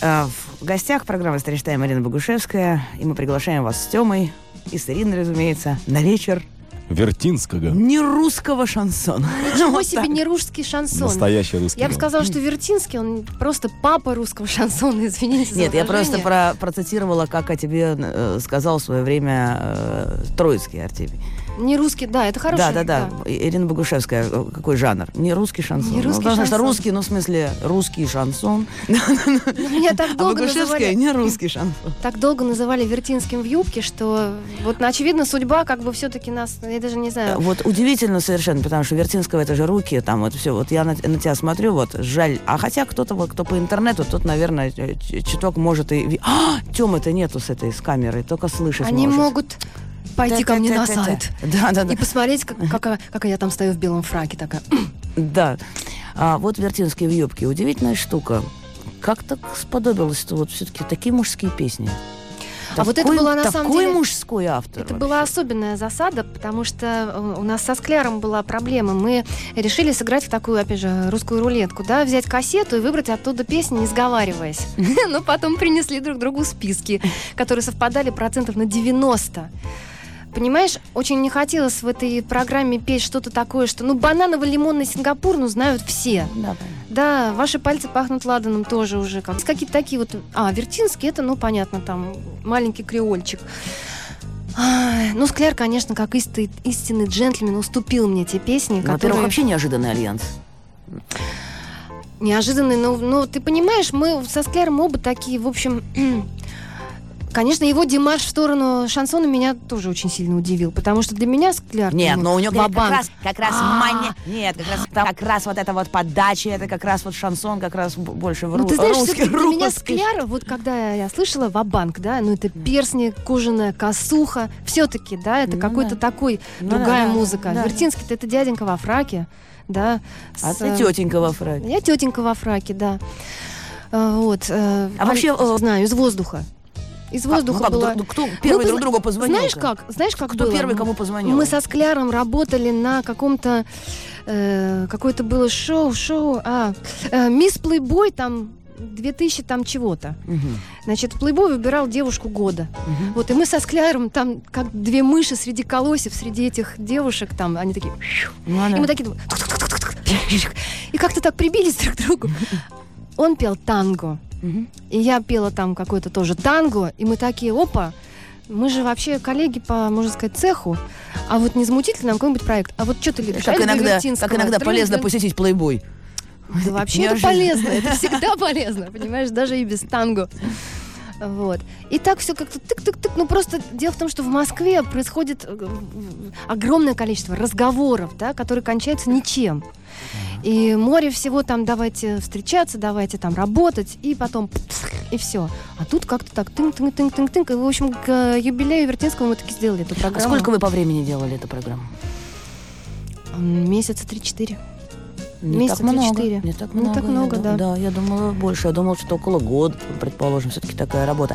В гостях программы «Стариштайм» Ирина Богушевская. И мы приглашаем вас с Тёмой и с Ириной, разумеется, на вечер Вертинского. нерусского шансона. Ничего себе, не русский шансон. Настоящий русский. Я бы сказала, что Вертинский, он просто папа русского шансона, извините за Нет, я просто выражение. процитировала, как о тебе сказал в свое время Троицкий Артемий. Не русский, да, это хорошо. Да. Ирина Богушевская, какой жанр? Не русский шансон. Не русский потому что шансон. русский, в смысле, русский шансон. Меня так А долго Богушевская называли... не русский шансон. Так долго называли Вертинским в юбке, что вот, очевидно, судьба как бы все-таки нас, я даже не знаю. Вот удивительно совершенно, потому что Вертинского это же руки, там вот все. Вот я на тебя смотрю, вот жаль. А хотя кто-то, вот, кто по интернету, тот, наверное, чуток может и... Тёмы-то нету с этой, с камерой, только слышать Они может. могут пойти ко мне на сайт Да. и посмотреть, как я там стою в белом фраке такая. Да. А вот Вертинский в юбке. Удивительная штука. Как так сподобилось-то вот все-таки такие мужские песни? А вот это была на самом такой деле... мужской автор. Это вообще. была особенная засада, потому что у нас со Скляром была проблема. Мы решили сыграть в такую, опять же, русскую рулетку, да, взять кассету и выбрать оттуда песни, не сговариваясь. Но потом принесли друг другу списки, которые совпадали процентов на 90. Понимаешь, очень не хотелось в этой программе петь что-то такое, что, бананово-лимонный Сингапур, знают все. Да, Да, ваши пальцы пахнут ладаном тоже уже. Какие-то такие вот... Вертинский, это, понятно, там, маленький креольчик. Скляр, конечно, как истинный джентльмен, уступил мне те песни, Во-первых, которые... вообще неожиданный альянс. Неожиданный, но ты понимаешь, мы со Скляром оба такие, в общем... Конечно, его демарш в сторону шансона меня тоже очень сильно удивил, потому что для меня Скляр... Нет, но у него ва-банк. как раз мания. Нет, как раз вот эта вот подача, это как раз вот шансон, как раз больше в Ты знаешь, русский. все-таки для меня Скляр, вот когда я слышала ва-банк, да, это перстни, кожаная косуха, все-таки, да, это какой-то такой, другая музыка. да. Вертинский-то это дяденька во фраке, да. А ты тетенька во фраке. Я тетенька во фраке, да. Вот. А вообще... Знаю, из воздуха. Из воздуха было... Кто первый друг другу позвонил? Знаешь, как Кто было? первый кому позвонил? Мы со Скляром работали на каком-то... какое-то было шоу... Мисс Плейбой, там, 2000 там чего-то. Значит, Плейбой выбирал девушку года. Вот, и мы со Скляром там, как две мыши среди колосьев, среди этих девушек, там, они такие... И мы такие... И как-то так прибились друг к другу. Он пел танго. И я пела там какое-то тоже танго, и мы такие, опа, мы же вообще коллеги по, можно сказать, цеху, а вот не замутить ли нам какой-нибудь проект? А вот что ты любишь? Как иногда полезно посетить плейбой. Да вообще это полезно, это всегда полезно, понимаешь, даже и без танго. Вот. И так все как-то тык-тык-тык. Просто дело в том, что в Москве происходит огромное количество разговоров, да, которые кончаются ничем. И море всего там, давайте встречаться, давайте там работать, и потом и все. А тут как-то так тынк-тынк-тынк-тынк. И, в общем, к юбилею Вертинского мы таки сделали эту программу. А сколько вы по времени делали эту программу? Месяца 3-4. Не так много. Не так много, да. Да, я думала больше. Я думала, что около года, предположим, все-таки такая работа.